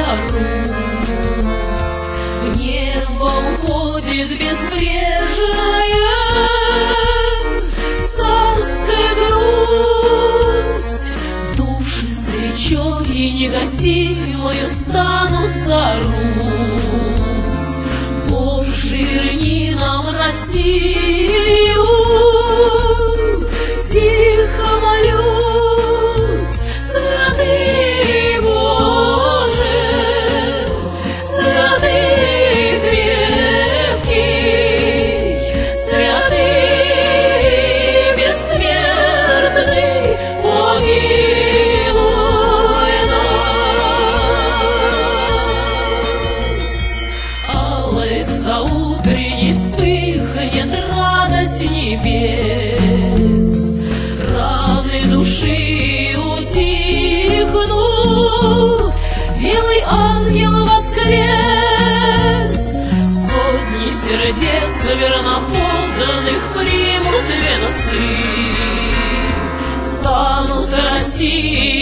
Русь. В небо уходит безбрежная царская грусть. Души свечой негасимою станут за Русь. Боже, верни нам Россию, тихо молюсь, святый Боже, святый крепкий, святый бессмертный, помилуй нас. Алой заутренней вспыхнет радость небес, раны души утихнут, белый ангел воскрес. Сотни сердец верноподданных примут венцы, станут России